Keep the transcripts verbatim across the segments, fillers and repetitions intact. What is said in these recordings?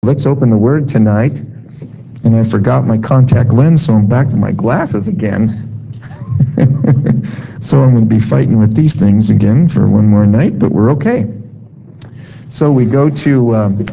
Let's open the Word tonight. And I forgot my contact lens, so I'm back to my glasses again. So I'm going to be fighting with these things again for one more night, but we're okay. So we go to um,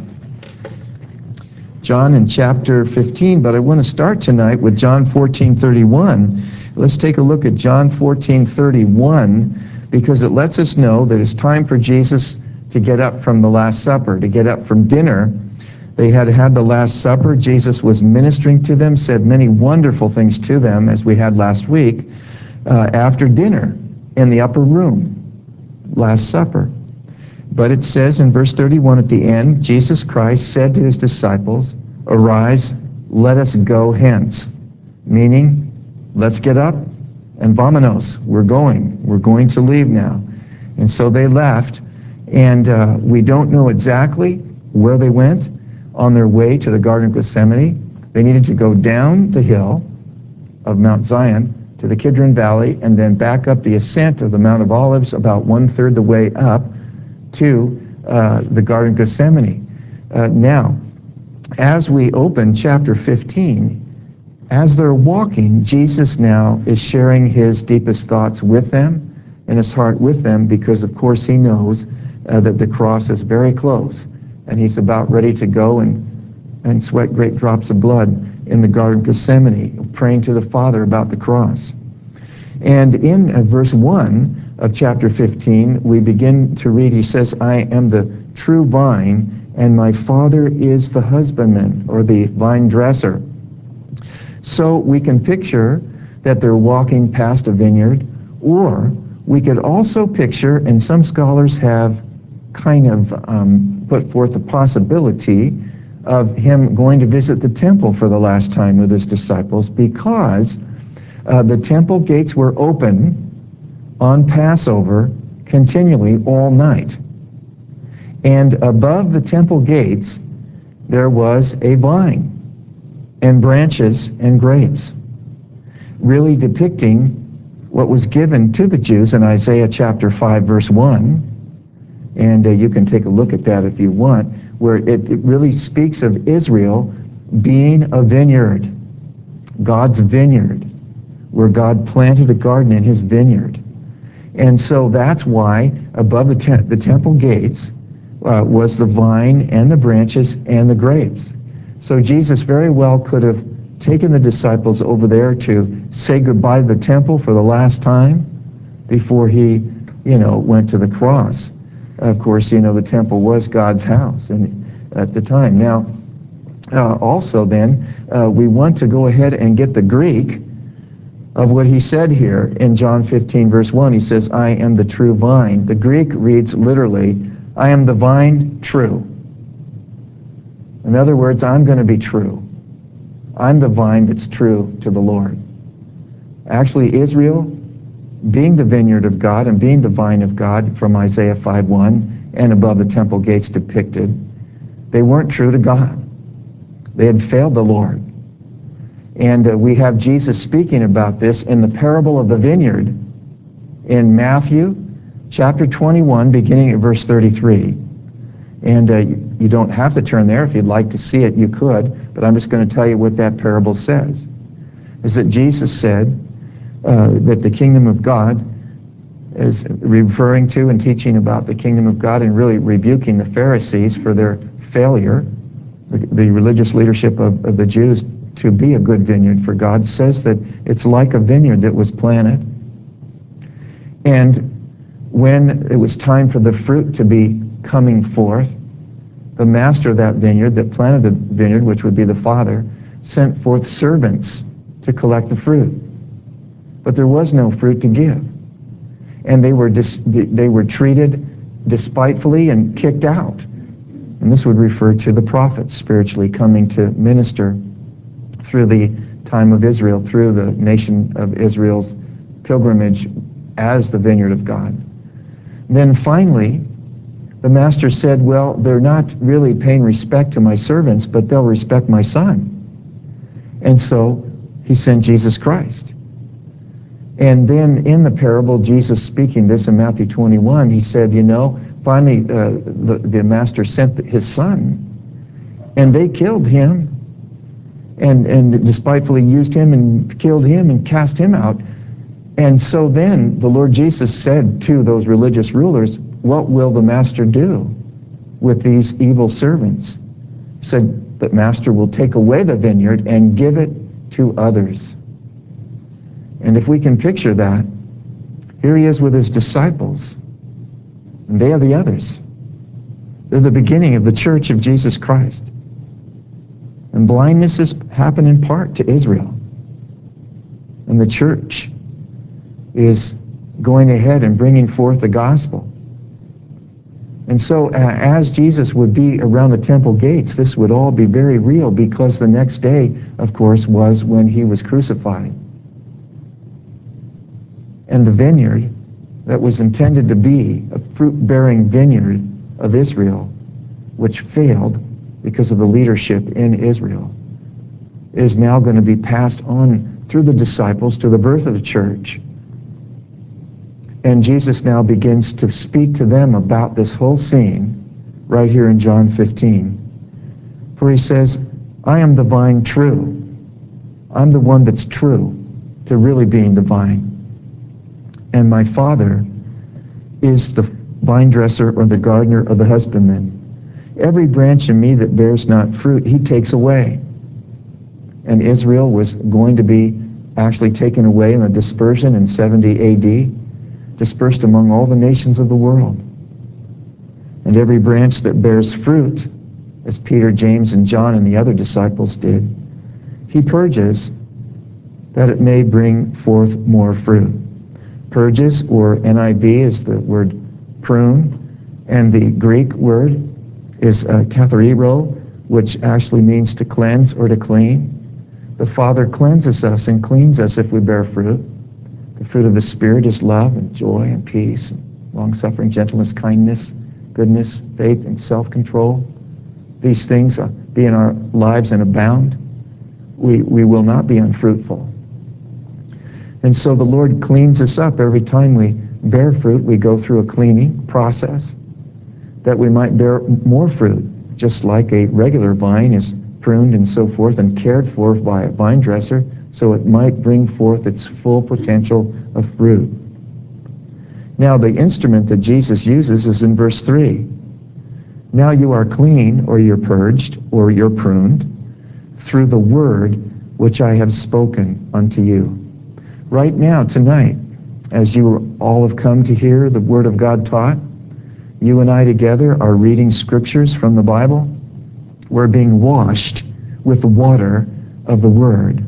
John in chapter fifteen, but I want to start tonight with John fourteen thirty-one. Let's take a look at John fourteen thirty-one, because it lets us know that it's time for Jesus to get up from the Last Supper, to get up from dinner. They had had the Last Supper. Jesus was ministering to them, said many wonderful things to them, as we had last week, uh, after dinner in the upper room, Last Supper. But it says in verse thirty-one at the end, Jesus Christ said to his disciples, "Arise, let us go hence." Meaning, let's get up and vamonos. We're going. We're going to leave now. And so they left, and uh, we don't know exactly where they went on their way to the Garden of Gethsemane. They needed to go down the hill of Mount Zion to the Kidron Valley and then back up the ascent of the Mount of Olives about one-third the way up to uh, the Garden of Gethsemane. Uh, now, as we open chapter fifteen, as they're walking, Jesus now is sharing his deepest thoughts with them and his heart with them, because of course he knows uh, that the cross is very close. And he's about ready to go and, and sweat great drops of blood in the Garden of Gethsemane, praying to the Father about the cross. And in uh, verse one of chapter fifteen, we begin to read, he says, "I am the true vine, and my Father is the husbandman," or the vine dresser. So we can picture that they're walking past a vineyard, or we could also picture, and some scholars have kind of um, put forth the possibility of him going to visit the temple for the last time with his disciples, because uh, the temple gates were open on Passover continually all night. And above the temple gates there was a vine and branches and grapes, really depicting what was given to the Jews in Isaiah chapter five verse one. And uh, you can take a look at that if you want, where it, it really speaks of Israel being a vineyard, God's vineyard, where God planted a garden in his vineyard. And so that's why above the, te- the temple gates uh, was the vine and the branches and the grapes. So Jesus very well could have taken the disciples over there to say goodbye to the temple for the last time before he, you know, went to the cross. Of course, you know, the temple was God's house and at the time. Now, uh, also then, uh, we want to go ahead and get the Greek of what he said here in John fifteen, verse one. He says, "I am the true vine." The Greek reads literally, "I am the vine true." In other words, I'm going to be true. I'm the vine that's true to the Lord. Actually, Israel, being the vineyard of God and being the vine of God from Isaiah five one and above the temple gates depicted, they weren't true to God. They had failed the Lord. And uh, we have Jesus speaking about this in the parable of the vineyard in Matthew chapter twenty-one, beginning at verse thirty-three. And uh, you don't have to turn there. If you'd like to see it, you could. But I'm just going to tell you what that parable says. Is that Jesus said uh, that the kingdom of God is referring to and teaching about the kingdom of God and really rebuking the Pharisees for their failure, the, the religious leadership of, of the Jews, to be a good vineyard for God. Says that it's like a vineyard that was planted. And when it was time for the fruit to be coming forth, the master of that vineyard that planted the vineyard, which would be the Father, sent forth servants to collect the fruit. But there was no fruit to give. And they were dis- they were treated despitefully and kicked out. And this would refer to the prophets spiritually coming to minister through the time of Israel, through the nation of Israel's pilgrimage as the vineyard of God. Then finally, the master said, well, they're not really paying respect to my servants, but they'll respect my son. And so he sent Jesus Christ. And then in the parable, Jesus speaking this in Matthew twenty-one, he said, you know, finally uh, the, the master sent his son. And they killed him and, and despitefully used him and killed him and cast him out. And so then the Lord Jesus said to those religious rulers, what will the master do with these evil servants? He said, the master will take away the vineyard and give it to others. And if we can picture that, here he is with his disciples, and they are the others. They're the beginning of the church of Jesus Christ. And blindness has happened in part to Israel. And the church is going ahead and bringing forth the gospel. And so uh, as Jesus would be around the temple gates, this would all be very real, because the next day, of course, was when he was crucified. And the vineyard that was intended to be a fruit-bearing vineyard of Israel, which failed because of the leadership in Israel, is now going to be passed on through the disciples to the birth of the church. And Jesus now begins to speak to them about this whole scene right here in John fifteen. For he says, I am the vine true. I'm the one that's true to really being the vine. And my Father is the vine dresser or the gardener or the husbandman. Every branch in me that bears not fruit, he takes away. And Israel was going to be actually taken away in the dispersion in seventy A D, dispersed among all the nations of the world. And every branch that bears fruit, as Peter, James, and John and the other disciples did, he purges that it may bring forth more fruit. Purges, or N I V, is the word prune, and the Greek word is uh, kathariro, which actually means to cleanse or to clean. The Father cleanses us and cleans us if we bear fruit. The fruit of the Spirit is love and joy and peace, and long-suffering, gentleness, kindness, goodness, faith, and self-control. These things uh, be in our lives and abound. We, we will not be unfruitful. And so the Lord cleans us up every time we bear fruit. We go through a cleaning process that we might bear more fruit, just like a regular vine is pruned and so forth and cared for by a vine dresser, so it might bring forth its full potential of fruit. Now the instrument that Jesus uses is in verse three. Now you are clean, or you're purged, or you're pruned, through the word which I have spoken unto you. Right now, tonight, as you all have come to hear the word of God taught, you and I together are reading scriptures from the Bible. We're being washed with the water of the word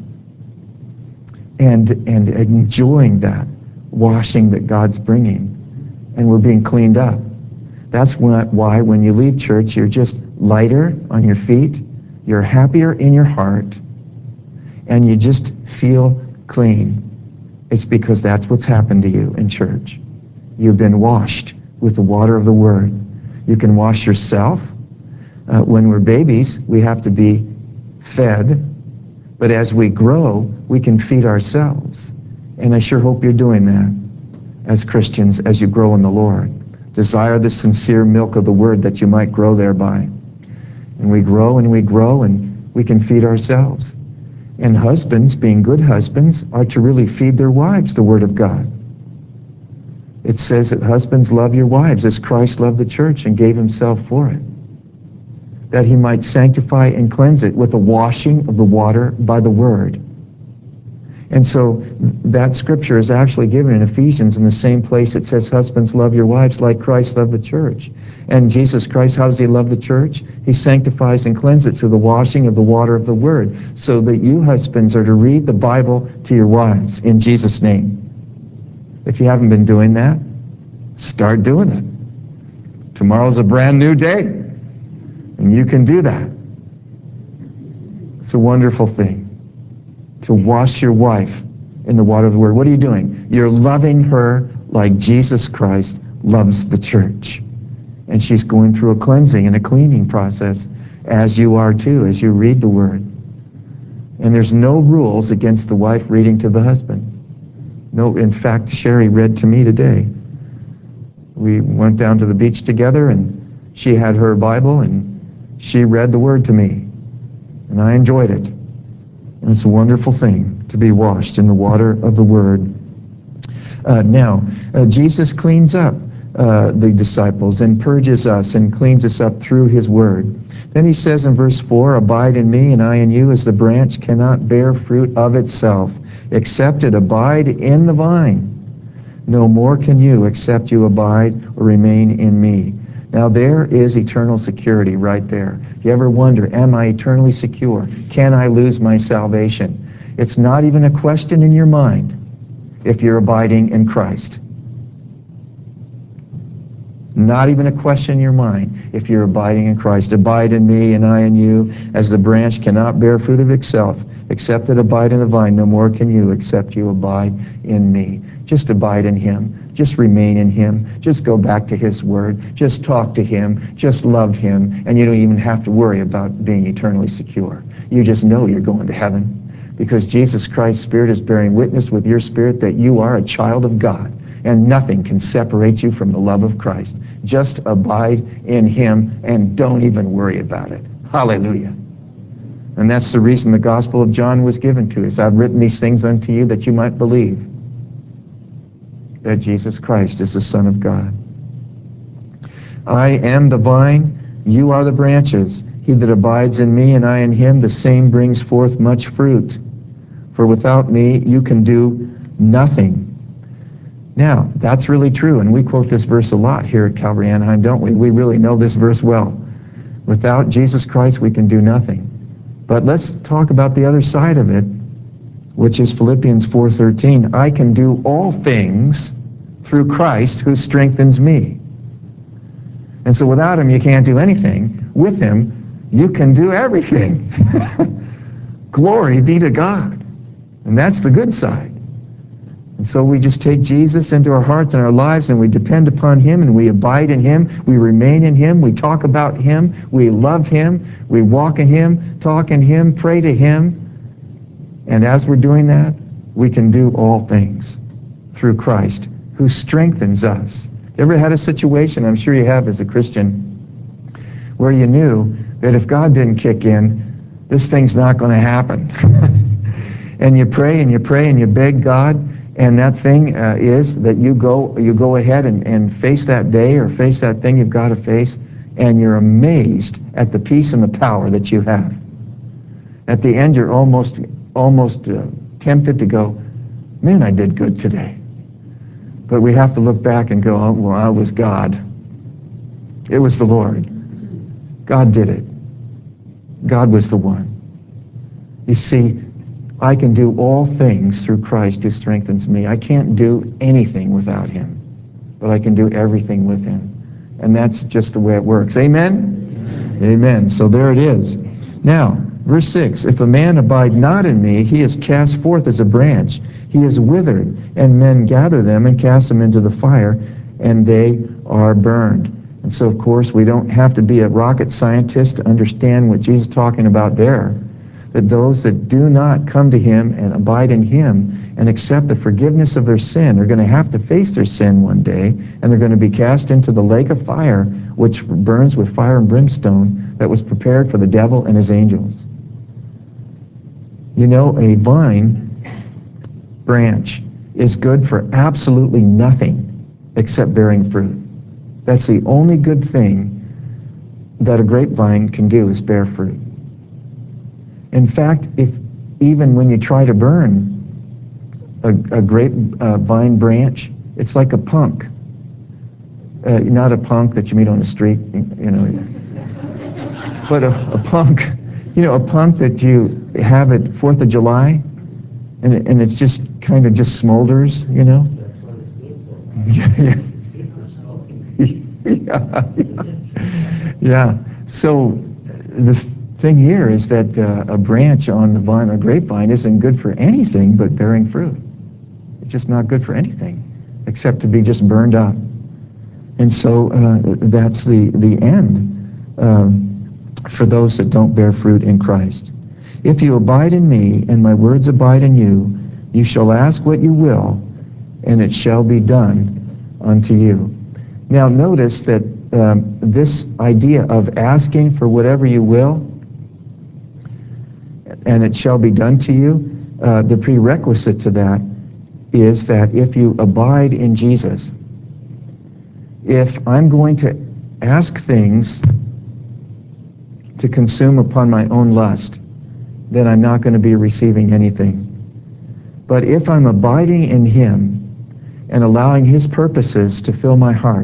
and, and enjoying that washing that God's bringing. And we're being cleaned up. That's why when you leave church, you're just lighter on your feet, you're happier in your heart, and you just feel clean. It's because that's what's happened to you in church. You've been washed with the water of the Word. You can wash yourself. Uh, when we're babies, we have to be fed. But as we grow, we can feed ourselves. And I sure hope you're doing that as Christians as you grow in the Lord. Desire the sincere milk of the Word that you might grow thereby. And we grow and we grow and we can feed ourselves. And husbands, being good husbands, are to really feed their wives the Word of God. It says that husbands, love your wives as Christ loved the church and gave himself for it, that he might sanctify and cleanse it with the washing of the water by the Word. And so that scripture is actually given in Ephesians in the same place. It says, husbands, love your wives like Christ loved the church. And Jesus Christ, how does he love the church? He sanctifies and cleanses it through the washing of the water of the Word, so that you husbands are to read the Bible to your wives in Jesus' name. If you haven't been doing that, start doing it. Tomorrow's a brand new day, and you can do that. It's a wonderful thing to wash your wife in the water of the Word. What are you doing? You're loving her like Jesus Christ loves the church. And she's going through a cleansing and a cleaning process, as you are too, as you read the Word. And there's no rules against the wife reading to the husband. No, in fact, Sherry read to me today. We went down to the beach together, and she had her Bible, and she read the Word to me, and I enjoyed it. And it's a wonderful thing to be washed in the water of the Word. Uh, now, uh, Jesus cleans up uh, the disciples and purges us and cleans us up through His Word. Then He says in verse four, abide in me and I in you, as the branch cannot bear fruit of itself, except it abide in the vine. No more can you, except you abide or remain in me. Now there is eternal security right there. If you ever wonder, am I eternally secure? Can I lose my salvation? It's not even a question in your mind if you're abiding in Christ. Not even a question in your mind if you're abiding in Christ. Abide in me and I in you, as the branch cannot bear fruit of itself, except it abide in the vine. No more can you, except you abide in me. Just abide in Him. Just remain in Him. Just go back to His Word. Just talk to Him. Just love Him. And you don't even have to worry about being eternally secure. You just know you're going to heaven, because Jesus Christ's Spirit is bearing witness with your spirit that you are a child of God, and nothing can separate you from the love of Christ. Just abide in Him and don't even worry about it. Hallelujah. And that's the reason the Gospel of John was given to us. I've written these things unto you that you might believe that Jesus Christ is the Son of God. I am the vine, you are the branches. He that abides in me and I in him, the same brings forth much fruit. For without me you can do nothing. Now, that's really true, and we quote this verse a lot here at Calvary Anaheim, don't we? We really know this verse well. Without Jesus Christ, we can do nothing. But let's talk about the other side of it, which is Philippians four thirteen. I can do all things through Christ who strengthens me. And so without Him, you can't do anything. With Him, you can do everything. Glory be to God. And that's the good side. And so we just take Jesus into our hearts and our lives, and we depend upon Him, and we abide in Him, we remain in Him, we talk about Him, we love Him, we walk in Him, talk in Him, pray to Him. And as we're doing that, we can do all things through Christ who strengthens us. You ever had a situation, I'm sure you have as a Christian, where you knew that if God didn't kick in, this thing's not going to happen. And you pray and you pray and you beg God, and that thing uh, is that you go you go ahead and, and face that day or face that thing you've got to face, and you're amazed at the peace and the power that you have. At the end, you're almost almost uh, tempted to go, man, I did good today. But we have to look back and go, oh, well, I was God. It was the Lord. God did it. God was the one. You see, I can do all things through Christ who strengthens me. I can't do anything without Him, but I can do everything with Him. And that's just the way it works. Amen? Amen. Amen. So there it is. Now, verse six, if a man abide not in me, he is cast forth as a branch. He is withered, and men gather them and cast them into the fire, and they are burned. And so, of course, we don't have to be a rocket scientist to understand what Jesus is talking about there. That those that do not come to Him and abide in Him and accept the forgiveness of their sin are going to have to face their sin one day, and they're going to be cast into the lake of fire, which burns with fire and brimstone, that was prepared for the devil and his angels. You know, a vine branch is good for absolutely nothing except bearing fruit. That's the only good thing that a grapevine can do, is bear fruit. In fact, if even when you try to burn a, a grapevine uh, vine branch, it's like a punk. Uh, not a punk that you meet on the street, you know, but a, a punk, you know, a punk that you have at Fourth of July, and it, and it's just kind of just smolders, you know. Yeah, yeah, yeah. Yeah. So this thing here is that uh, a branch on the vine or grapevine isn't good for anything but bearing fruit. It's just not good for anything except to be just burned up. And so uh, that's the, the end um, for those that don't bear fruit in Christ. If you abide in me and my words abide in you, you shall ask what you will, and it shall be done unto you. Now notice that um, this idea of asking for whatever you will, and it shall be done to you, uh, the prerequisite to that is that if you abide in Jesus, if I'm going to ask things to consume upon my own lust, then I'm not going to be receiving anything. But if I'm abiding in Him and allowing His purposes to fill my heart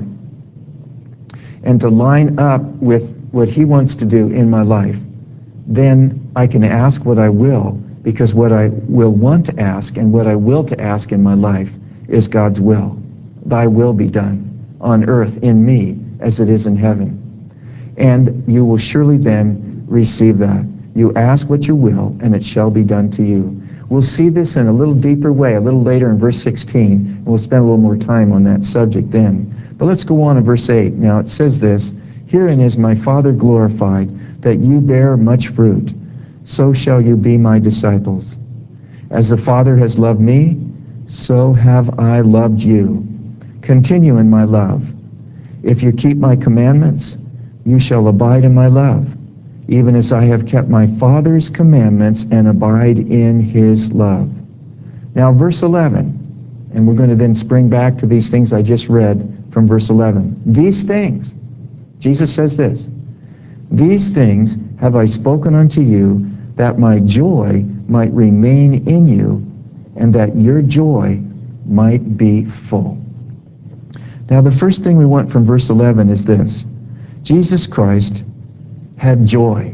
and to line up with what He wants to do in my life, then I can ask what I will, because what I will want to ask and what I will to ask in my life is God's will. Thy will be done on earth in me as it is in heaven. And you will surely then receive that. You ask what you will, and it shall be done to you. We'll see this in a little deeper way a little later in verse sixteen, and we'll spend a little more time on that subject then. But let's go on to verse eight. Now it says this, Herein is my Father glorified, that you bear much fruit. So shall you be my disciples. As the Father has loved me, so have I loved you. Continue in my love. If you keep my commandments, you shall abide in my love, even as I have kept my Father's commandments and abide in His love. Now, verse eleven, and we're going to then spring back to these things I just read from verse eleven. These things, Jesus says this, These things have I spoken unto you, that my joy might remain in you, and that your joy might be full. Now, the first thing we want from verse eleven is this. Jesus Christ had joy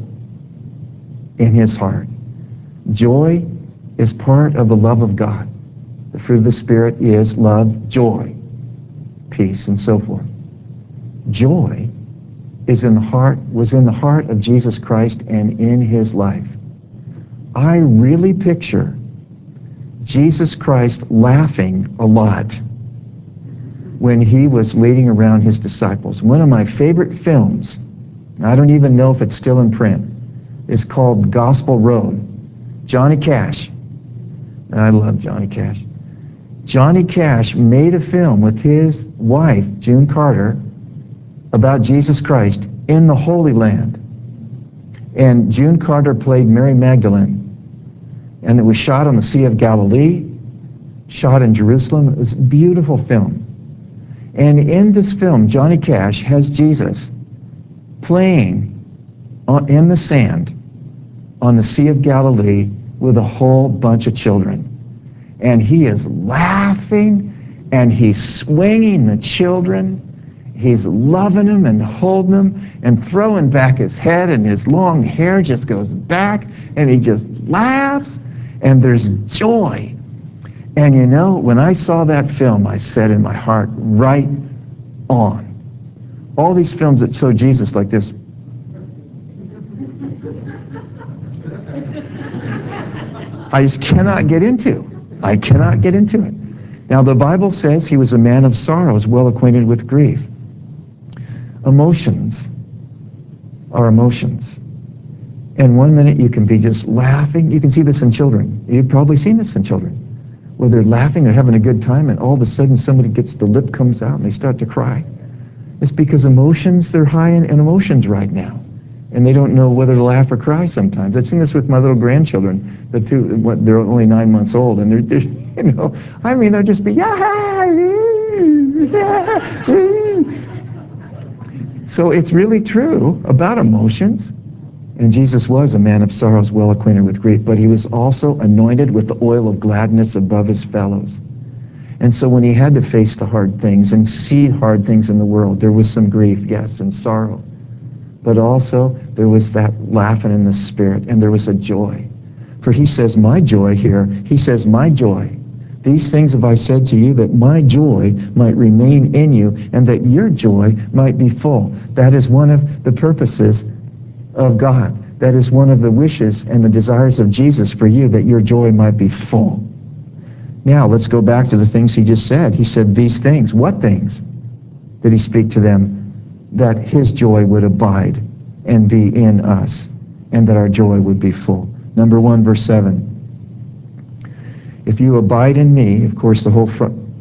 in His heart. Joy is part of the love of God. The fruit of the Spirit is love, joy, peace, and so forth. Joy is in the heart, was in the heart of Jesus Christ and in His life. I really picture Jesus Christ laughing a lot when He was leading around His disciples. One of my favorite films, I don't even know if it's still in print, is called Gospel Road. Johnny Cash. I love Johnny Cash. Johnny Cash made a film with his wife, June Carter, about Jesus Christ in the Holy Land. And June Carter played Mary Magdalene. And it was shot on the Sea of Galilee, shot in Jerusalem. It was a beautiful film. And in this film, Johnny Cash has Jesus playing in the sand on the Sea of Galilee with a whole bunch of children. And he is laughing, and he's swinging the children. He's loving them and holding them and throwing back his head, and his long hair just goes back, and he just laughs, and there's joy. And you know, when I saw that film, I said in my heart, right on. All these films that show Jesus like this, I just cannot get into. I cannot get into it. Now, the Bible says He was a man of sorrows, well acquainted with grief. Emotions are emotions. And one minute you can be just laughing. You can see this in children. You've probably seen this in children, where they're laughing, they're having a good time, and all of a sudden somebody gets, the lip comes out, and they start to cry. It's because emotions, they're high in, in emotions right now. And they don't know whether to laugh or cry sometimes. I've seen this with my little grandchildren. The two, what, they're only nine months old, and they're, they're, you know, I mean, they'll just be, yeah, yeah. So it's really true about emotions. And Jesus was a man of sorrows, well acquainted with grief, but He was also anointed with the oil of gladness above His fellows. And so when He had to face the hard things and see hard things in the world, there was some grief, yes, and sorrow. But also there was that laughing in the Spirit, and there was a joy. For He says, my joy here, He says, my joy. These things have I said to you, that my joy might remain in you, and that your joy might be full. That is one of the purposes of God. That is one of the wishes and the desires of Jesus for you, that your joy might be full. Now, let's go back to the things He just said. He said these things. What things did He speak to them? That His joy would abide and be in us, and that our joy would be full. Number one, verse seven. If you abide in me, of course, the whole front,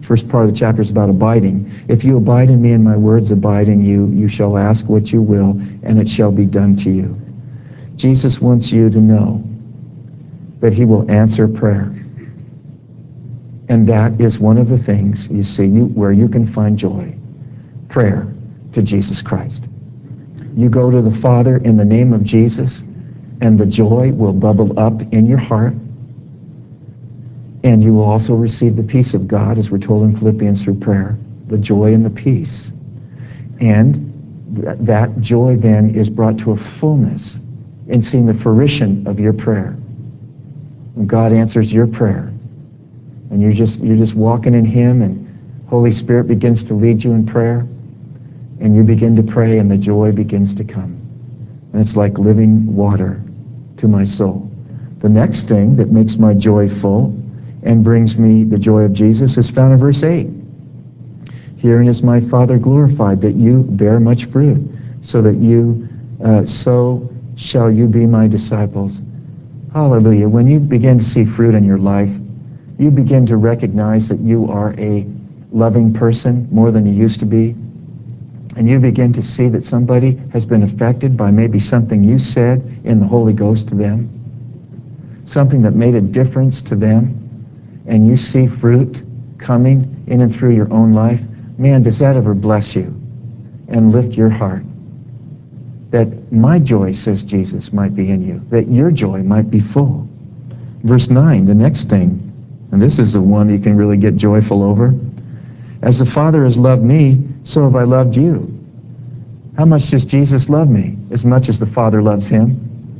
First part of the chapter is about abiding. If you abide in me and my words abide in you, you shall ask what you will, and it shall be done to you. Jesus wants you to know that he will answer prayer. And that is one of the things, you see, you, where you can find joy. Prayer to Jesus Christ. You go to the Father in the name of Jesus, and the joy will bubble up in your heart. And you will also receive the peace of God, as we're told in Philippians through prayer, the joy and the peace. And th- that joy then is brought to a fullness in seeing the fruition of your prayer. And God answers your prayer. And you're just, you're just walking in him, and Holy Spirit begins to lead you in prayer. And you begin to pray, and the joy begins to come. And it's like living water to my soul. The next thing that makes my joy full and brings me the joy of Jesus is found in verse eight. Herein is my Father glorified, that you bear much fruit, so that you, uh, so shall you be my disciples. Hallelujah. When you begin to see fruit in your life, you begin to recognize that you are a loving person more than you used to be. And you begin to see that somebody has been affected by maybe something you said in the Holy Ghost to them, something that made a difference to them. And you see fruit coming in and through your own life, man, does that ever bless you and lift your heart? That my joy, says Jesus, might be in you, that your joy might be full. Verse nine, the next thing, and this is the one that you can really get joyful over. As the Father has loved me, so have I loved you. How much does Jesus love me? As much as the Father loves him.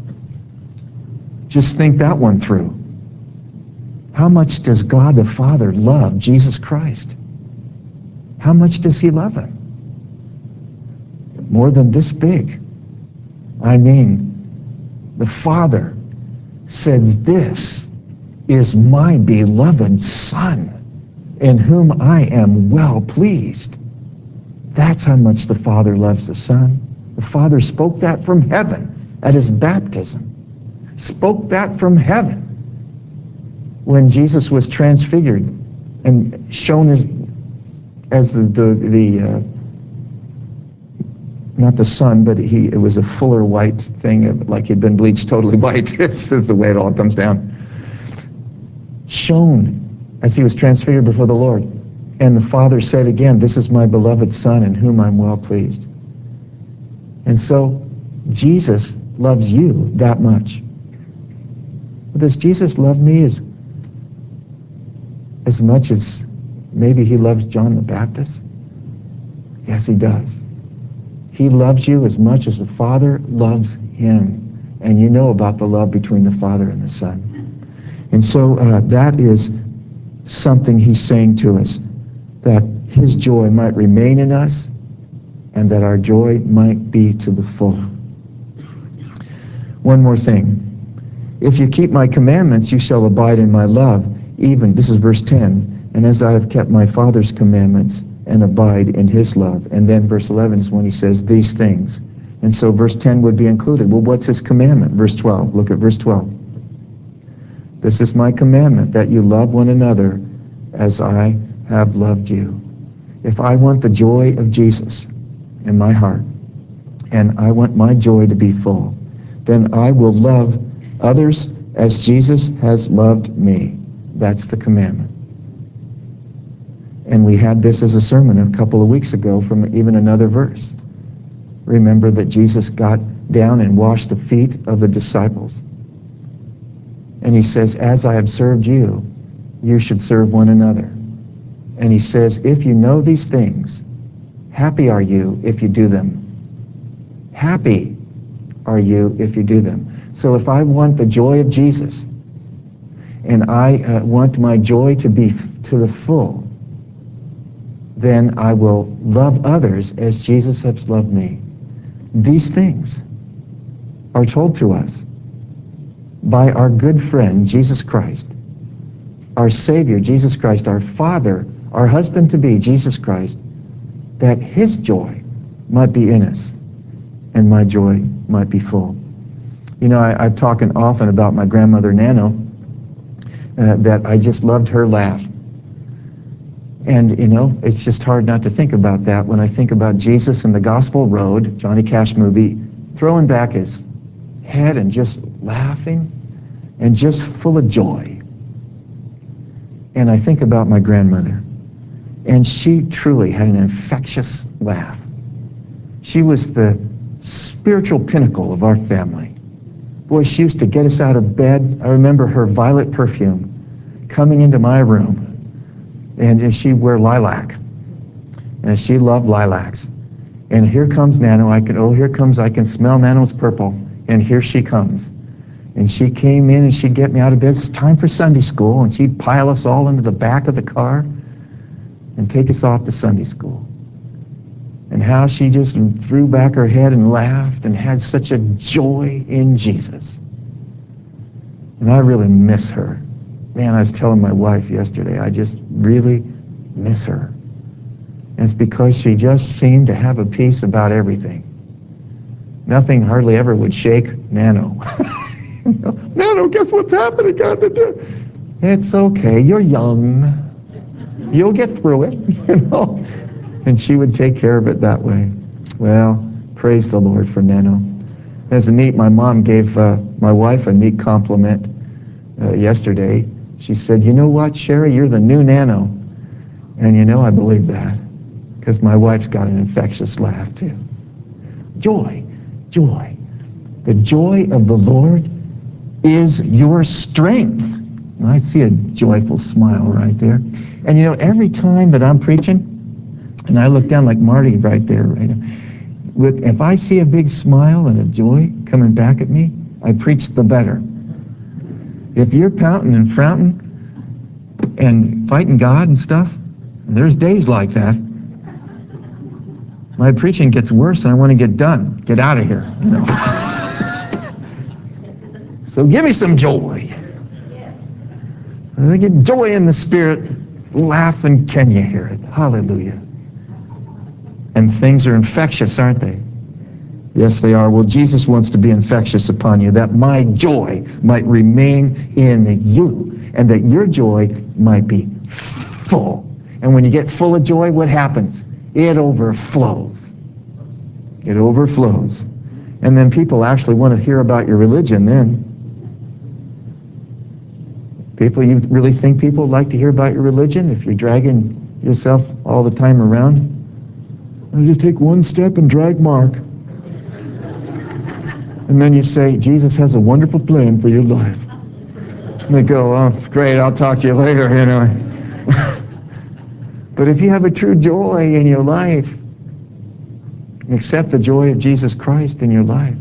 Just think that one through. How much does God the Father love Jesus Christ? How much does he love him? More than this big. I mean, the Father said, this is my beloved Son, in whom I am well pleased. That's how much the Father loves the Son. The Father spoke that from heaven at his baptism. Spoke that from heaven when Jesus was transfigured and shown as, as the, the, the uh, not the sun, but he, it was a fuller white thing, like he'd been bleached totally white. It's the way it all comes down. Shown as he was transfigured before the Lord. And the Father said again, this is my beloved Son in whom I'm well pleased. And so Jesus loves you that much. But does Jesus love me as, as much as maybe he loves John the Baptist? Yes, he does. He loves you as much as the Father loves him. And you know about the love between the Father and the Son. And so uh, that is something he's saying to us, that his joy might remain in us and that our joy might be to the full. One more thing. If you keep my commandments, you shall abide in my love. Even, this is verse ten, and as I have kept my Father's commandments and abide in his love. And then verse eleven is when he says these things. And so verse ten would be included. Well, what's his commandment? Verse twelve. Look at verse twelve. This is my commandment, that you love one another as I have loved you. If I want the joy of Jesus in my heart, and I want my joy to be full, then I will love others as Jesus has loved me. That's the commandment. And we had this as a sermon a couple of weeks ago from even another verse. Remember that Jesus got down and washed the feet of the disciples. And he says, as I have served you, you should serve one another. And he says, if you know these things, happy are you if you do them. Happy are you if you do them. So if I want the joy of Jesus, and I uh, want my joy to be f- to the full, then I will love others as Jesus has loved me. These things are told to us by our good friend, Jesus Christ, our Savior, Jesus Christ, our Father, our husband-to-be, Jesus Christ, that his joy might be in us and my joy might be full. You know, I, I've talked often about my grandmother, Nano, uh, that I just loved her laugh. And, you know, it's just hard not to think about that when I think about Jesus in the Gospel Road, Johnny Cash movie, throwing back his head and just laughing and just full of joy. And I think about my grandmother, and she truly had an infectious laugh. She was the spiritual pinnacle of our family. Boy, she used to get us out of bed. I remember her violet perfume coming into my room, and she'd wear lilac, and she loved lilacs. And here comes Nano. I can, oh, here comes, I can smell Nano's purple, and here she comes. And she came in and she'd get me out of bed. It's time for Sunday school, and she'd pile us all into the back of the car and take us off to Sunday school. And how she just threw back her head and laughed and had such a joy in Jesus. And I really miss her. Man, I was telling my wife yesterday, I just really miss her. And it's because she just seemed to have a peace about everything. Nothing hardly ever would shake Nano. Nano, guess what's happening? It's okay, you're young. You'll get through it, you know. And she would take care of it that way. Well, praise the Lord for Nano. As a neat, my mom gave uh, my wife a neat compliment uh, yesterday. She said, you know what, Sherry, you're the new Nano. And you know I believe that, because my wife's got an infectious laugh too. Joy, joy. The joy of the Lord is your strength. And I see a joyful smile right there. And you know, every time that I'm preaching, and I look down like Marty right there, right now, with, if I see a big smile and a joy coming back at me, I preach the better. If you're pouting and frowning and fighting God and stuff, and there's days like that, my preaching gets worse and I want to get done, get out of here, you know. So give me some joy. I get joy in the Spirit. Laugh, and can you hear it? Hallelujah. And things are infectious, aren't they? Yes, they are. Well, Jesus wants to be infectious upon you, that my joy might remain in you, and that your joy might be full. And when you get full of joy, what happens? It overflows. It overflows. And then people actually want to hear about your religion then. People, you really think people like to hear about your religion if you're dragging yourself all the time around? I just take one step and drag Mark. And then you say, Jesus has a wonderful plan for your life. And they go, oh, great, I'll talk to you later, you know. But if you have a true joy in your life, and accept the joy of Jesus Christ in your life,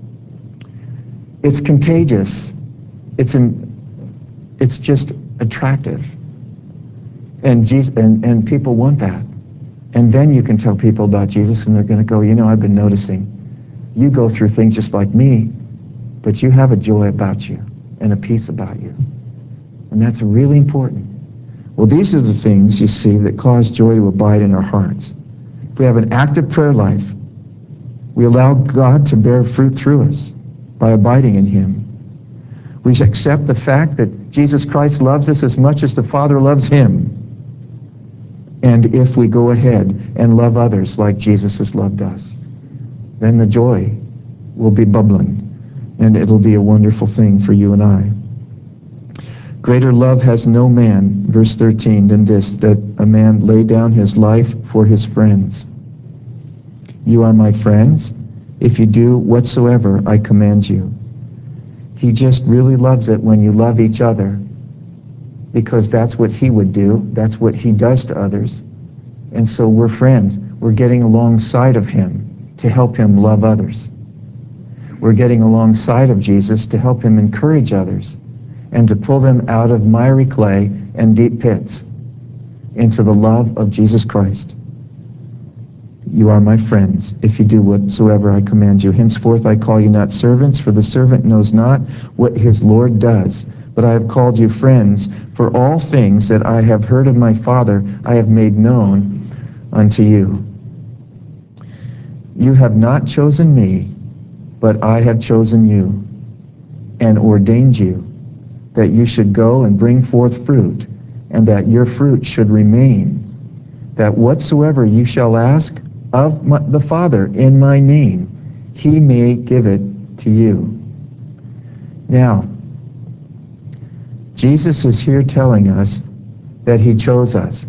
it's contagious. It's an It's just attractive. And, Jesus, and, and people want that. And then you can tell people about Jesus and they're going to go, you know, I've been noticing you go through things just like me, but you have a joy about you and a peace about you. And that's really important. Well, these are the things, you see, that cause joy to abide in our hearts. If we have an active prayer life, we allow God to bear fruit through us by abiding in Him. We accept the fact that Jesus Christ loves us as much as the Father loves Him. And if we go ahead and love others like Jesus has loved us, then the joy will be bubbling, and it'll be a wonderful thing for you and I. Greater love has no man, verse thirteen, than this, that a man lay down his life for his friends. You are my friends if you do whatsoever I command you. He just really loves it when you love each other, because that's what He would do. That's what He does to others. And so we're friends. We're getting alongside of Him to help Him love others. We're getting alongside of Jesus to help Him encourage others and to pull them out of miry clay and deep pits into the love of Jesus Christ. You are my friends if you do whatsoever I command you. Henceforth I call you not servants, for the servant knows not what his Lord does. But I have called you friends, for all things that I have heard of my Father I have made known unto you. You have not chosen me, but I have chosen you and ordained you, that you should go and bring forth fruit, and that your fruit should remain, that whatsoever you shall ask of my, the Father in my name, he may give it to you. Now, Jesus is here telling us that he chose us.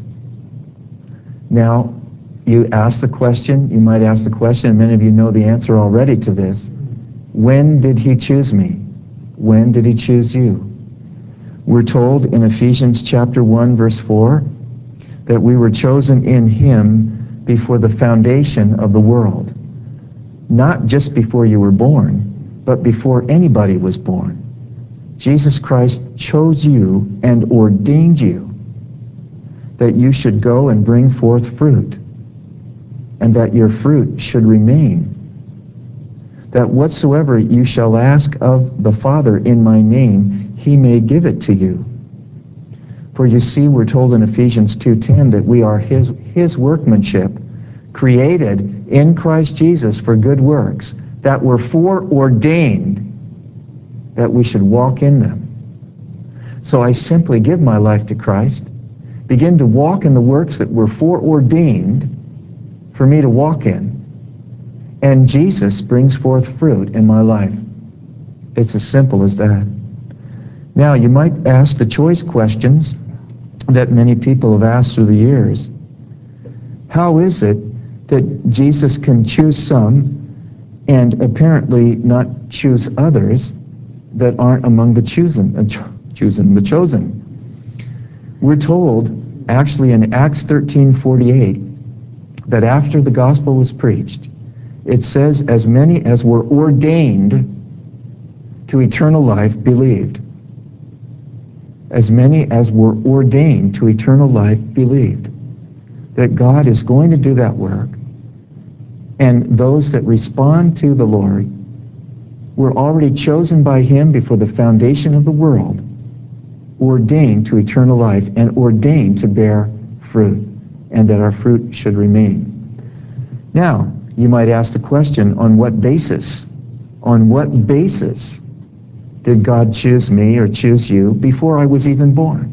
Now, you ask the question, you might ask the question, and many of you know the answer already to this. When did he choose me? When did he choose you? We're told in Ephesians chapter one, verse four, that we were chosen in him before the foundation of the world. Not just before you were born, but before anybody was born. Jesus Christ chose you and ordained you that you should go and bring forth fruit, and that your fruit should remain. That whatsoever you shall ask of the Father in my name, he may give it to you. For you see, we're told in Ephesians two ten that we are his, his workmanship, created in Christ Jesus for good works, that were foreordained that we should walk in them. So I simply give my life to Christ, begin to walk in the works that were foreordained for me to walk in, and Jesus brings forth fruit in my life. It's as simple as that. Now, you might ask the choice questions that many people have asked through the years. How is it that Jesus can choose some and apparently not choose others that aren't among the chosen, uh, cho- chosen, the chosen? We're told, actually in Acts thirteen forty-eight, that after the gospel was preached, it says, as many as were ordained to eternal life believed. As many as were ordained to eternal life believed. That God is going to do that work, and those that respond to the Lord were already chosen by him before the foundation of the world, ordained to eternal life, and ordained to bear fruit, and that our fruit should remain. Now, you might ask the question, on what basis? On what basis did God choose me or choose you before I was even born?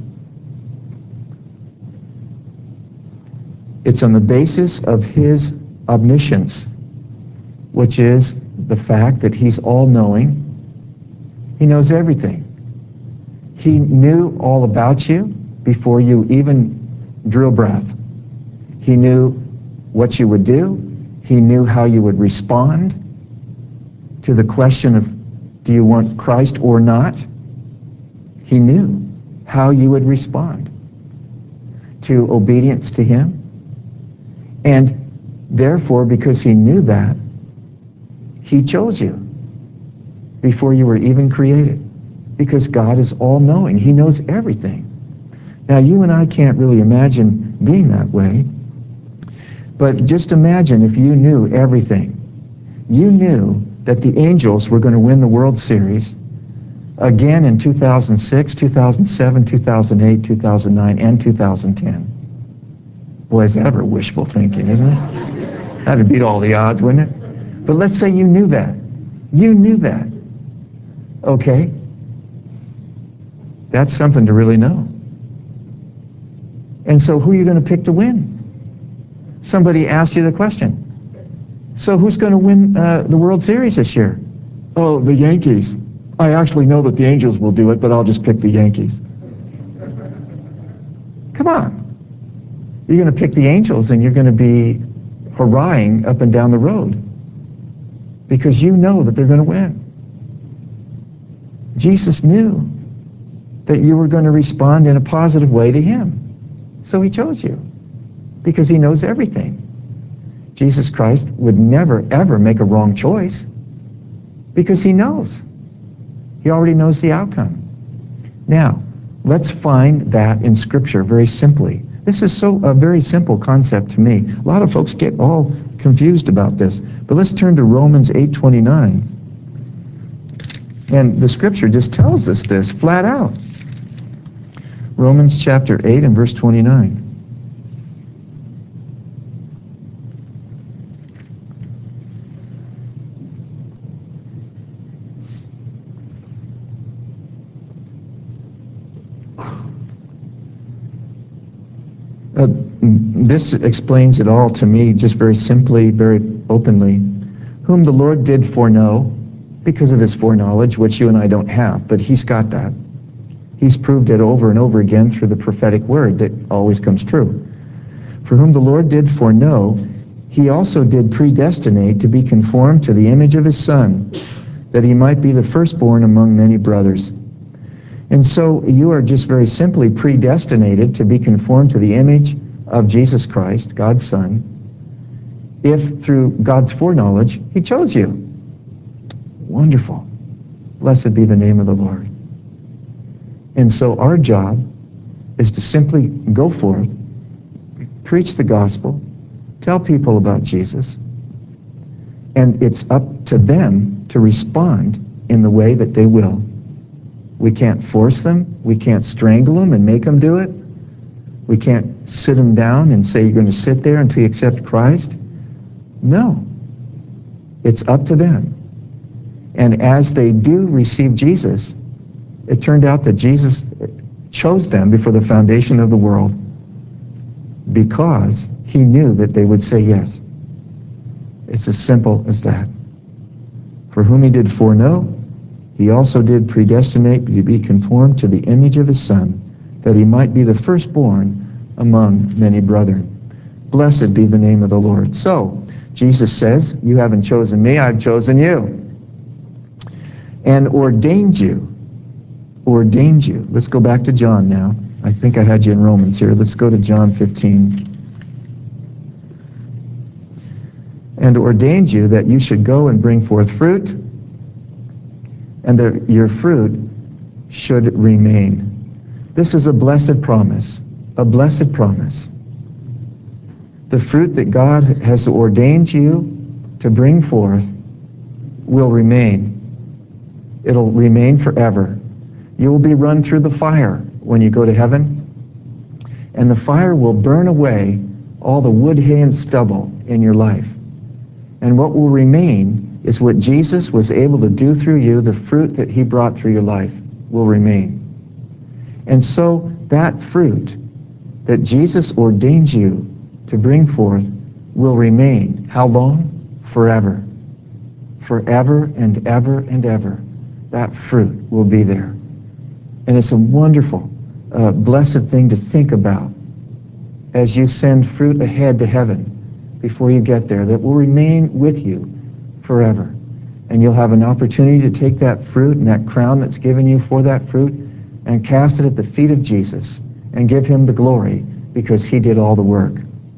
It's on the basis of his omniscience, which is the fact that he's all-knowing. He knows everything. He knew all about you before you even drew a breath. He knew what you would do. He knew how you would respond to the question of, do you want Christ or not? He knew how you would respond to obedience to him. And therefore, because he knew that, he chose you before you were even created. Because God is all-knowing. He knows everything. Now, you and I can't really imagine being that way. But just imagine if you knew everything. You knew that the Angels were going to win the World Series again in two thousand six, two thousand seven, two thousand eight, two thousand nine, and two thousand ten. Boy, is that ever wishful thinking, isn't it? That'd beat all the odds, wouldn't it? But let's say you knew that. You knew that. Okay? That's something to really know. And so who are you going to pick to win? Somebody asked you the question. So who's going to win uh, the World Series this year? Oh, the Yankees. I actually know that the Angels will do it, but I'll just pick the Yankees. Come on. You're going to pick the Angels and you're going to be hurrahing up and down the road because you know that they're going to win. Jesus knew that you were going to respond in a positive way to him. So he chose you because he knows everything. Jesus Christ would never, ever make a wrong choice because he knows. He already knows the outcome. Now, let's find that in Scripture very simply. This is so a very simple concept to me. A lot of folks get all confused about this. But let's turn to Romans eight twenty-nine. And the Scripture just tells us this flat out. Romans chapter eight and verse twenty-nine. Uh, this explains it all to me just very simply, very openly. Whom the Lord did foreknow, because of his foreknowledge, which you and I don't have, but he's got that. He's proved it over and over again through the prophetic word that always comes true. For whom the Lord did foreknow, he also did predestinate to be conformed to the image of his Son, that he might be the firstborn among many brothers. And so you are just very simply predestinated to be conformed to the image of Jesus Christ, God's Son, if through God's foreknowledge he chose you. Wonderful. Blessed be the name of the Lord. And so our job is to simply go forth, preach the gospel, tell people about Jesus, and it's up to them to respond in the way that they will. We can't force them. We can't strangle them and make them do it. We can't sit them down and say, you're going to sit there until you accept Christ. No. It's up to them. And as they do receive Jesus, it turned out that Jesus chose them before the foundation of the world because he knew that they would say yes. It's as simple as that. For whom he did foreknow, he also did predestinate to be conformed to the image of his Son, that he might be the firstborn among many brethren. Blessed be the name of the Lord. So, Jesus says, you haven't chosen me, I've chosen you. And ordained you. Ordained you. Let's go back to John now. I think I had you in Romans here. Let's go to John fifteen. And ordained you that you should go and bring forth fruit, and that your fruit should remain. This is a blessed promise, a blessed promise. The fruit that God has ordained you to bring forth will remain. It'll remain forever. You will be run through the fire when you go to heaven, and the fire will burn away all the wood, hay, and stubble in your life. And what will remain is what Jesus was able to do through you, the fruit that he brought through your life will remain. And so that fruit that Jesus ordained you to bring forth will remain. How long? Forever. Forever and ever and ever. That fruit will be there. And it's a wonderful, uh, blessed thing to think about as you send fruit ahead to heaven before you get there that will remain with you forever. And you'll have an opportunity to take that fruit and that crown that's given you for that fruit and cast it at the feet of Jesus and give him the glory because he did all the work.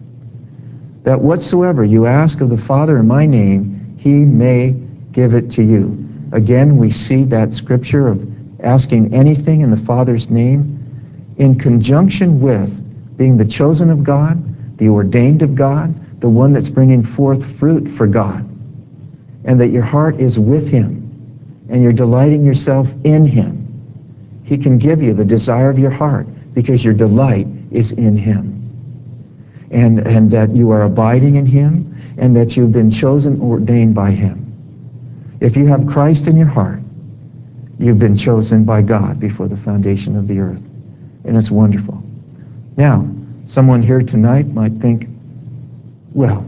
That whatsoever you ask of the Father in my name, he may give it to you. Again, we see that scripture of asking anything in the Father's name in conjunction with being the chosen of God, the ordained of God, the one that's bringing forth fruit for God, and that your heart is with him and you're delighting yourself in him. He can give you the desire of your heart because your delight is in him. And, and that you are abiding in him and that you've been chosen, ordained by him. If you have Christ in your heart, you've been chosen by God before the foundation of the earth. And it's wonderful. Now, someone here tonight might think, well,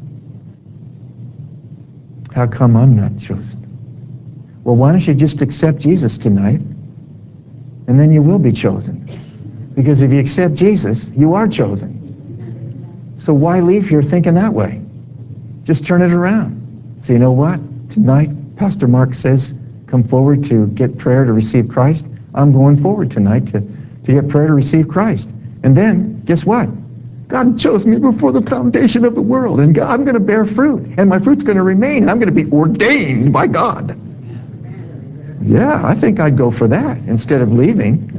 how come I'm not chosen? Well, why don't you just accept Jesus tonight, and then you will be chosen. Because if you accept Jesus, you are chosen. So why leave here thinking that way? Just turn it around. So you know what? Tonight, Pastor Mark says, come forward to get prayer to receive Christ. I'm going forward tonight to, to get prayer to receive Christ. And then, guess what? God chose me before the foundation of the world, and God, I'm going to bear fruit, and my fruit's going to remain, and I'm going to be ordained by God. Yeah, I think I'd go for that instead of leaving.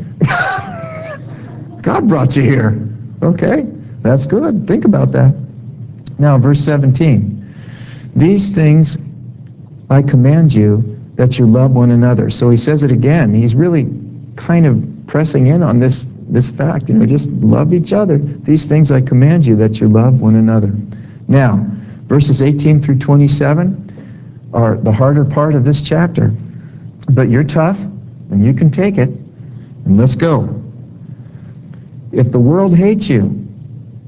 God brought you here. Okay, that's good. Think about that. Now, verse seventeen. These things I command you, that you love one another. So he says it again. He's really kind of pressing in on this, this fact. You know, just love each other. These things I command you, that you love one another. Now, verses eighteen through twenty-seven are the harder part of this chapter. But you're tough, and you can take it. And let's go. If the world hates you,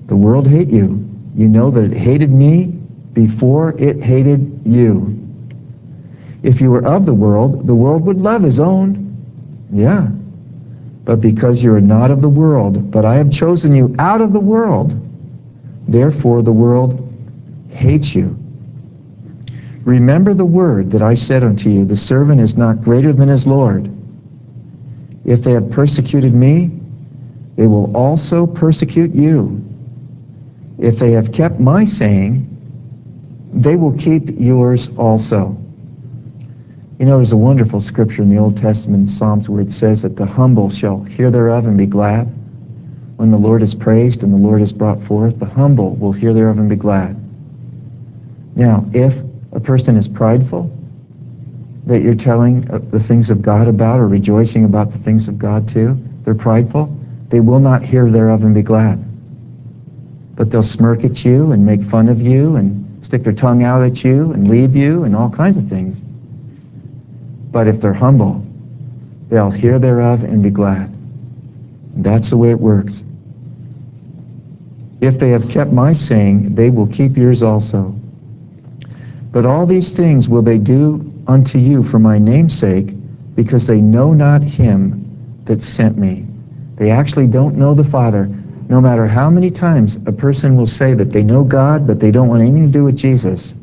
The world hate you. You know that it hated me before it hated you. If you were of the world, the world would love his own. Yeah. But because you are not of the world, but I have chosen you out of the world, therefore the world hates you. Remember the word that I said unto you, the servant is not greater than his Lord. If they have persecuted me, they will also persecute you. If they have kept my saying, they will keep yours also. You know, there's a wonderful scripture in the Old Testament, Psalms, where it says that the humble shall hear thereof and be glad. When the Lord is praised and the Lord is brought forth, the humble will hear thereof and be glad. Now, if a person is prideful, that you're telling the things of God about or rejoicing about the things of God too, they're prideful, they will not hear thereof and be glad. But they'll smirk at you and make fun of you and stick their tongue out at you and leave you and all kinds of things. But if they're humble, they'll hear thereof and be glad. And that's the way it works. If they have kept my saying, they will keep yours also. But all these things will they do unto you for my name's sake, because they know not him that sent me. They actually don't know the Father. No matter how many times a person will say that they know God, but they don't want anything to do with Jesus,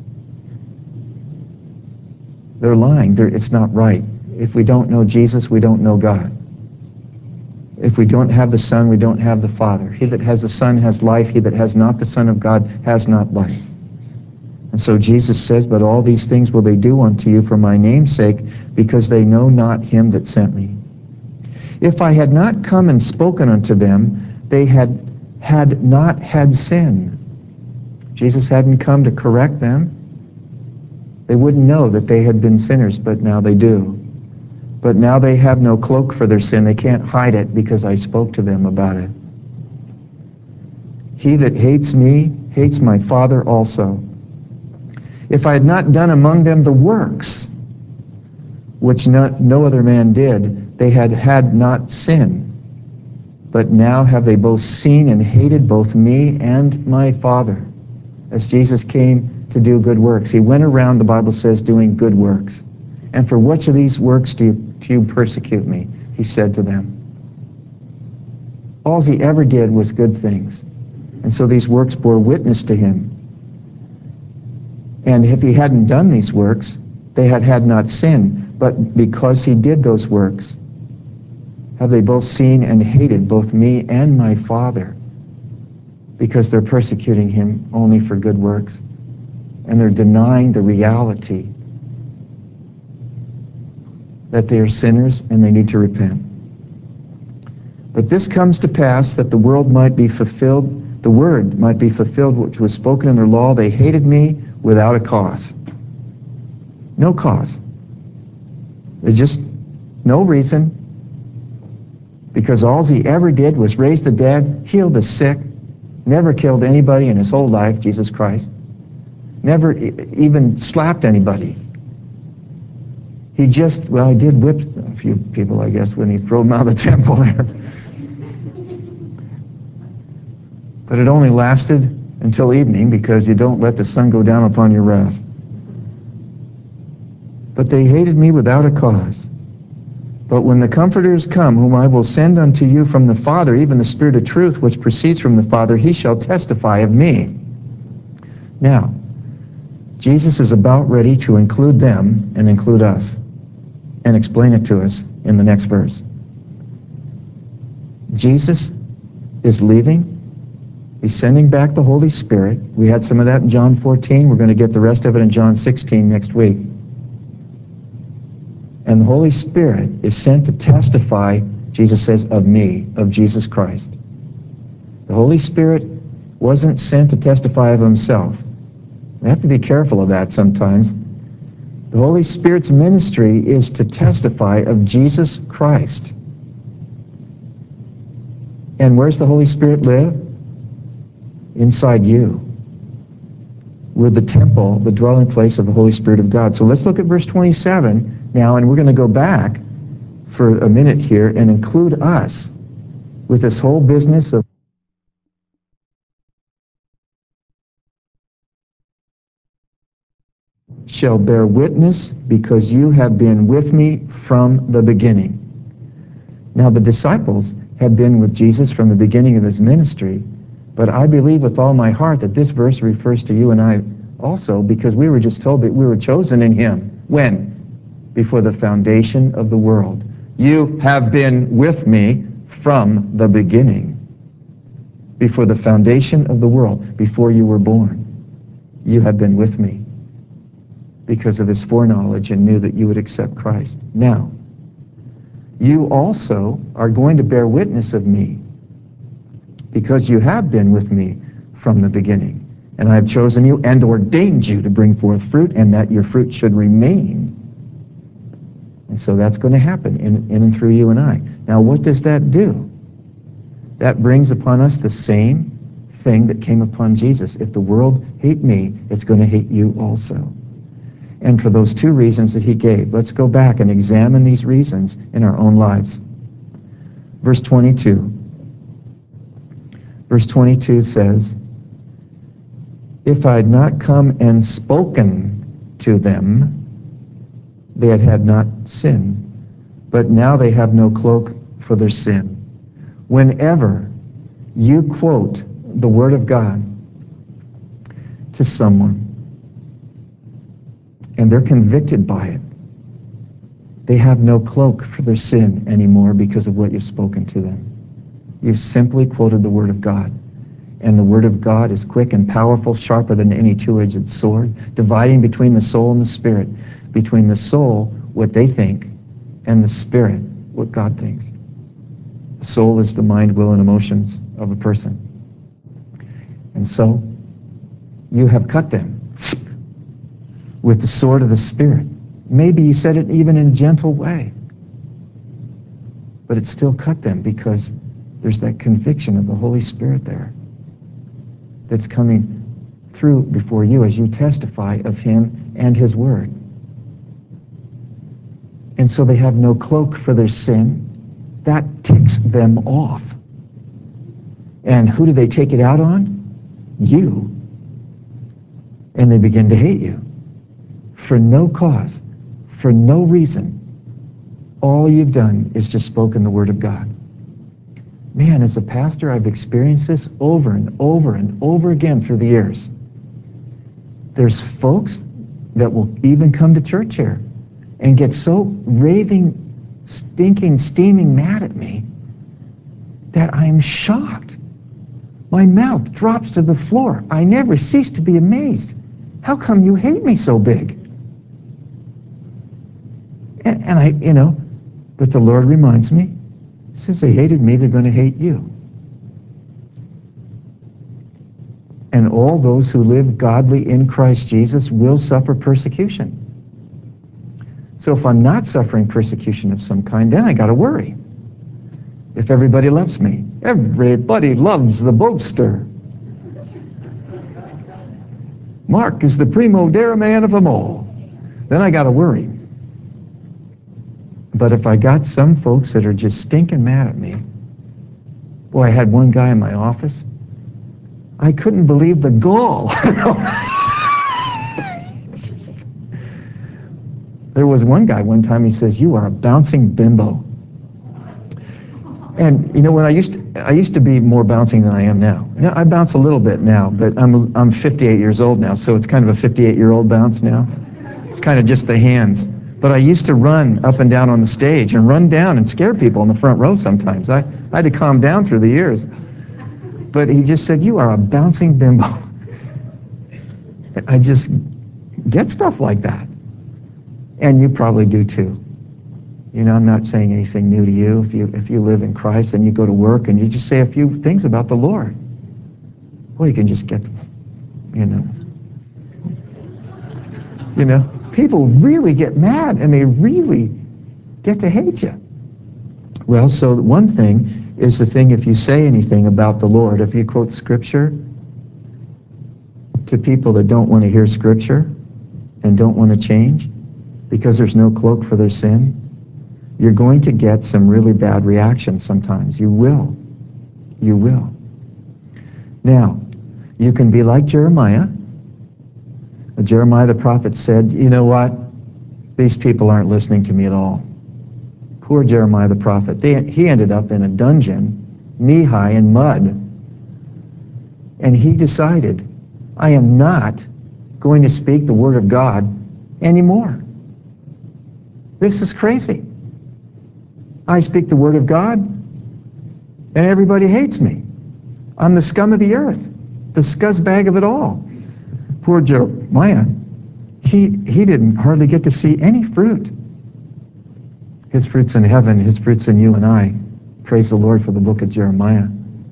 they're lying. They're, it's not right. If we don't know Jesus, we don't know God. If we don't have the Son, we don't have the Father. He that has the Son has life. He that has not the Son of God has not life. And so Jesus says, but all these things will they do unto you for my name's sake, because they know not him that sent me. If I had not come and spoken unto them, they had had not had sin. Jesus hadn't come to correct them. They wouldn't know that they had been sinners, but now they do. But now they have no cloak for their sin. They can't hide it because I spoke to them about it. He that hates me hates my Father also. If I had not done among them the works which no, no other man did, they had had not sin. But now have they both seen and hated both me and my Father. As Jesus came to do good works, he went around, the Bible says, doing good works. And for which of these works do you, do you persecute me? He said to them. All he ever did was good things. And so these works bore witness to him. And if he hadn't done these works, they had had not sin. But because he did those works, have they both seen and hated both me and my Father, because they're persecuting him only for good works, and they're denying the reality that they are sinners and they need to repent. But this comes to pass that the world might be fulfilled, the word might be fulfilled which was spoken in their law. They hated me without a cause. No cause. There's just no reason. Because all he ever did was raise the dead, heal the sick, never killed anybody in his whole life, Jesus Christ. Never e- even slapped anybody. He just, well, he did whip a few people, I guess, when he threw them out of the temple there. But it only lasted until evening, because you don't let the sun go down upon your wrath. But they hated me without a cause. But when the Comforter is come, whom I will send unto you from the Father, even the Spirit of truth, which proceeds from the Father, he shall testify of me. Now, Jesus is about ready to include them and include us, and explain it to us in the next verse. Jesus is leaving. He's sending back the Holy Spirit. We had some of that in John fourteen. We're going to get the rest of it in John sixteen next week. And the Holy Spirit is sent to testify, Jesus says, of me, of Jesus Christ. The Holy Spirit wasn't sent to testify of himself. We have to be careful of that sometimes. The Holy Spirit's ministry is to testify of Jesus Christ. And where's the Holy Spirit live? Inside you. We're the temple, the dwelling place of the Holy Spirit of God. So let's look at verse twenty-seven now, and we're going to go back for a minute here and include us with this whole business of shall bear witness, because you have been with me from the beginning. Now, the disciples had been with Jesus from the beginning of his ministry, but I believe with all my heart that this verse refers to you and I also, because we were just told that we were chosen in him. When? Before the foundation of the world. You have been with me from the beginning. Before the foundation of the world, before you were born, you have been with me because of his foreknowledge and knew that you would accept Christ. Now, you also are going to bear witness of me because you have been with me from the beginning. And I have chosen you and ordained you to bring forth fruit, and that your fruit should remain. And so that's going to happen in, in and through you and I. Now, what does that do? That brings upon us the same thing that came upon Jesus. If the world hate me, it's going to hate you also. And for those two reasons that he gave, let's go back and examine these reasons in our own lives. Verse twenty-two. Verse twenty-two says, if I had not come and spoken to them, they had had not sin. But now they have no cloak for their sin. Whenever you quote the Word of God to someone, and they're convicted by it, they have no cloak for their sin anymore because of what you've spoken to them. You've simply quoted the Word of God. And the Word of God is quick and powerful, sharper than any two-edged sword, dividing between the soul and the spirit, between the soul, what they think, and the spirit, what God thinks. The soul is the mind, will, and emotions of a person. And so, you have cut them with the sword of the Spirit. Maybe you said it even in a gentle way, but it still cut them because there's that conviction of the Holy Spirit there that's coming through before you as you testify of him and his word. And so they have no cloak for their sin. That ticks them off. And who do they take it out on? You. And they begin to hate you for no cause, for no reason. All you've done is just spoken the Word of God. Man, as a pastor, I've experienced this over and over and over again through the years. There's folks that will even come to church here and get so raving, stinking, steaming mad at me that I'm shocked. My mouth drops to the floor. I never cease to be amazed. How come you hate me so big? And, and I, you know, but the Lord reminds me, since they hated me, they're going to hate you. And all those who live godly in Christ Jesus will suffer persecution. So if I'm not suffering persecution of some kind, then I got to worry. If everybody loves me, everybody loves the boaster. Mark is the primo dera man of them all. Then I got to worry. But if I got some folks that are just stinking mad at me, boy, I had one guy in my office, I couldn't believe the gall. There was one guy one time, he says, you are a bouncing bimbo. And you know, when I used to, I used to be more bouncing than I am now. Now I bounce a little bit now, but I'm I'm fifty-eight years old now, so it's kind of a fifty-eight-year-old bounce now. It's kind of just the hands. But I used to run up and down on the stage and run down and scare people in the front row sometimes. I, I had to calm down through the years. But he just said, you are a bouncing bimbo. I just get stuff like that. And you probably do too. You know, I'm not saying anything new to you. If you if you live in Christ and you go to work and you just say a few things about the Lord, well, you can just get, you know. You know, people really get mad and they really get to hate you. Well, so one thing is the thing, if you say anything about the Lord, if you quote Scripture to people that don't want to hear Scripture and don't want to change because there's no cloak for their sin, you're going to get some really bad reactions sometimes. You will. You will. Now, you can be like Jeremiah, Jeremiah the prophet said, you know what? These people aren't listening to me at all. Poor Jeremiah the prophet. They, he ended up in a dungeon, knee-high in mud. And he decided, I am not going to speak the word of God anymore. This is crazy. I speak the word of God, and everybody hates me. I'm the scum of the earth, the scuzzbag of it all. Poor Jeremiah, he, he didn't hardly get to see any fruit. His fruit's in heaven, his fruit's in you and I. Praise the Lord for the book of Jeremiah.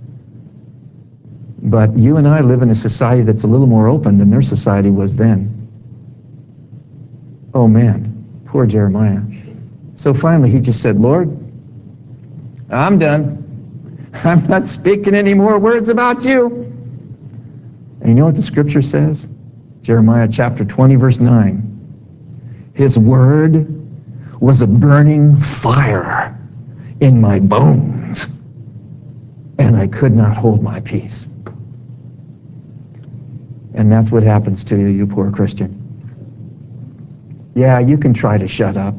But you and I live in a society that's a little more open than their society was then. Oh man, poor Jeremiah. So finally he just said, Lord, I'm done. I'm not speaking any more words about you. And you know what the scripture says? Jeremiah chapter twenty, verse nine. His word was a burning fire in my bones, and I could not hold my peace. And that's what happens to you, you poor Christian. Yeah, you can try to shut up.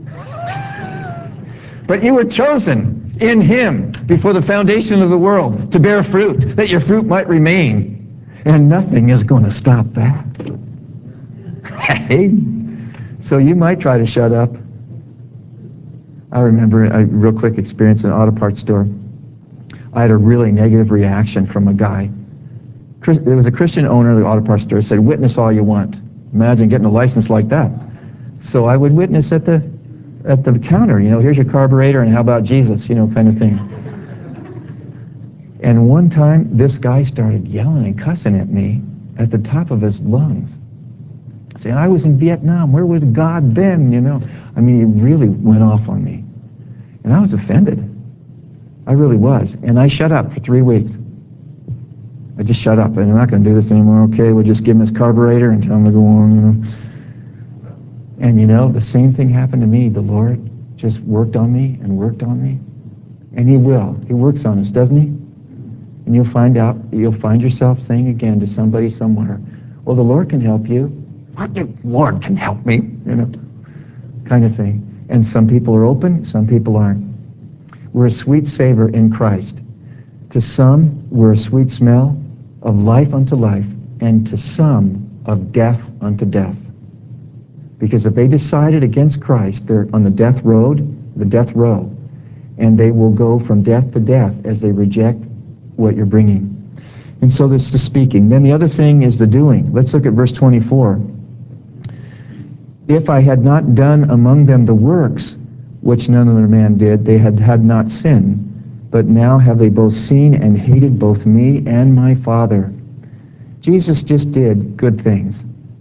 But you were chosen in him before the foundation of the world to bear fruit, that your fruit might remain. And nothing is going to stop that. Hey, so you might try to shut up. I remember a real quick experience in an auto parts store. I had a really negative reaction from a guy. There was a Christian owner of the auto parts store who said, witness all you want. Imagine getting a license like that. So I would witness at the at the counter, you know, here's your carburetor and how about Jesus, you know, kind of thing. And one time, this guy started yelling and cussing at me at the top of his lungs. Saying, I was in Vietnam, where was God then, you know? I mean, he really went off on me. And I was offended. I really was. And I shut up for three weeks. I just shut up. I'm not going to do this anymore. Okay, we'll just give him his carburetor and tell him to go on, you know. And you know, the same thing happened to me. The Lord just worked on me and worked on me. And he will. He works on us, doesn't he? And you'll find out, you'll find yourself saying again to somebody somewhere, well, the Lord can help you. What? The Lord can help me, you know, kind of thing. And some people are open, some people aren't. We're a sweet savor in Christ. To some, we're a sweet smell of life unto life, and to some, of death unto death. Because if they decided against Christ, they're on the death road, the death row, and they will go from death to death as they reject what you're bringing. And so there's the speaking. Then the other thing is the doing. Let's look at verse twenty-four. If I had not done among them the works which none other man did, they had had not sinned. But now have they both seen and hated both me and my Father. Jesus just did good things.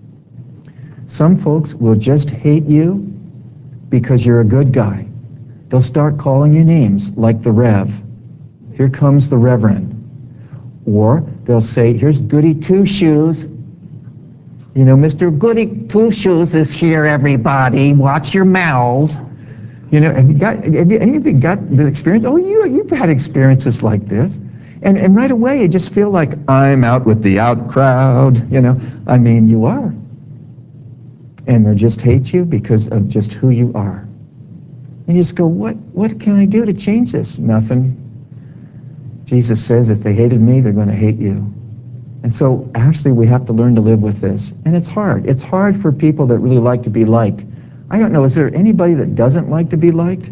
Some folks will just hate you because you're a good guy. They'll start calling you names like the Rev. Here comes the Reverend. Or they'll say, here's Goody Two Shoes. You know, Mister Goody Two Shoes is here, everybody. Watch your mouths. You know, have you got, have you, any of you got the experience? Oh, you, you've had experiences like this. And, and right away you just feel like, I'm out with the out crowd. You know, I mean, you are. And they just hate you because of just who you are. And you just go, what, what can I do to change this? Nothing. Jesus says if they hated me, they're going to hate you. And so actually we have to learn to live with this. And it's hard. It's hard for people that really like to be liked. I don't know, is there anybody that doesn't like to be liked?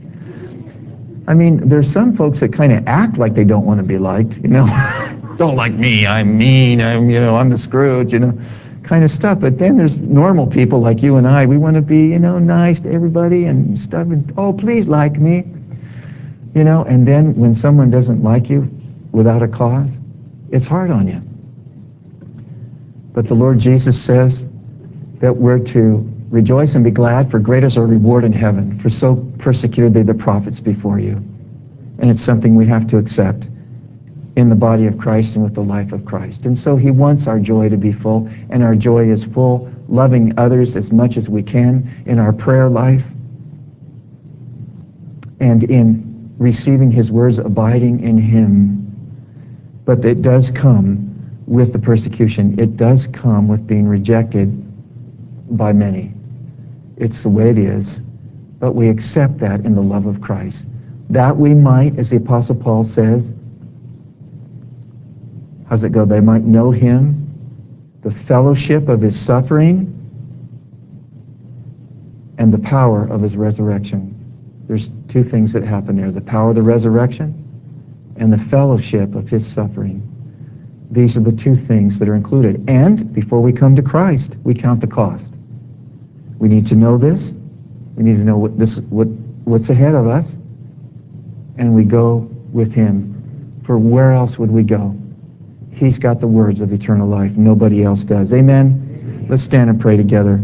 I mean, there's some folks that kind of act like they don't want to be liked, you know. Don't like me, I'm mean, I'm, you know, I'm the Scrooge, you know, kind of stuff. But then there's normal people like you and I. We want to be, you know, nice to everybody and stuff. And, oh, please like me. You know, and then when someone doesn't like you without a cause, it's hard on you. But the Lord Jesus says that we're to rejoice and be glad, for great is our reward in heaven, for so persecuted they the prophets before you. And it's something we have to accept in the body of Christ and with the life of Christ. And so he wants our joy to be full, and our joy is full, loving others as much as we can in our prayer life and in receiving his words, abiding in him. But it does come with the persecution. It does come with being rejected by many. It's the way it is. But we accept that in the love of Christ. That we might, as the Apostle Paul says, how's it go? They might know him, the fellowship of his suffering, and the power of his resurrection. There's two things that happen there, the power of the resurrection and the fellowship of his suffering. These are the two things that are included. And before we come to Christ, we count the cost. We need to know this. We need to know what this, what, what's ahead of us. And we go with him. For where else would we go? He's got the words of eternal life. Nobody else does. Amen? Amen. Let's stand and pray together.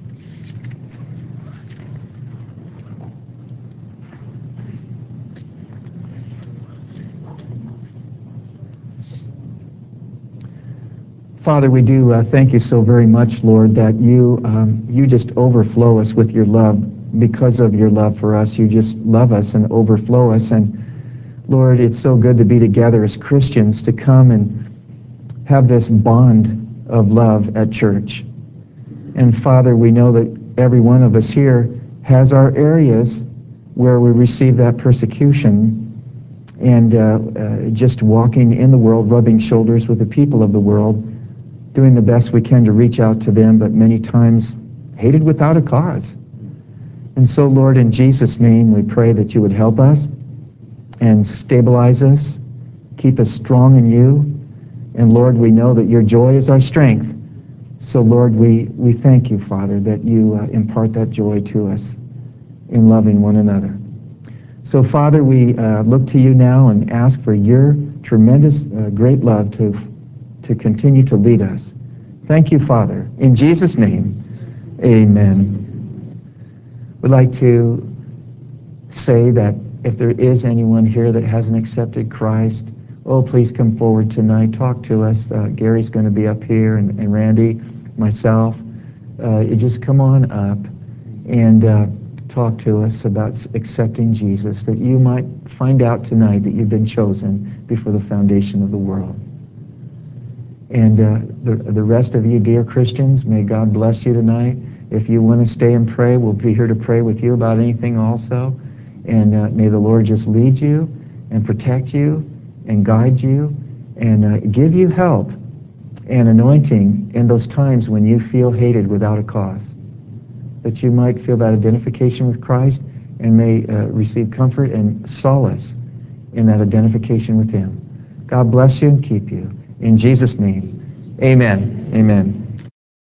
Father, we do uh, thank you so very much, Lord, that you um, you just overflow us with your love. Because of your love for us, you just love us and overflow us. And Lord, it's so good to be together as Christians, to come and have this bond of love at church. And Father, we know that every one of us here has our areas where we receive that persecution, and uh, uh, just walking in the world, rubbing shoulders with the people of the world, doing the best we can to reach out to them, but many times hated without a cause. And so, Lord, in Jesus' name, we pray that you would help us and stabilize us, keep us strong in you. And Lord, we know that your joy is our strength. So, Lord, we, we thank you, Father, that you uh, impart that joy to us in loving one another. So, Father, we uh, look to you now and ask for your tremendous, uh, great love to to continue to lead us. Thank you, Father. In Jesus' name, amen. We'd like to say that if there is anyone here that hasn't accepted Christ, oh, please come forward tonight. Talk to us. Uh, Gary's going to be up here, and, and Randy, myself. Uh, you just come on up and uh, talk to us about accepting Jesus, that you might find out tonight that you've been chosen before the foundation of the world. And uh, the, the rest of you, dear Christians, may God bless you tonight. If you want to stay and pray, we'll be here to pray with you about anything also. And uh, may the Lord just lead you and protect you and guide you and uh, give you help and anointing in those times when you feel hated without a cause. That you might feel that identification with Christ and may uh, receive comfort and solace in that identification with him. God bless you and keep you. In Jesus' name, amen. Amen.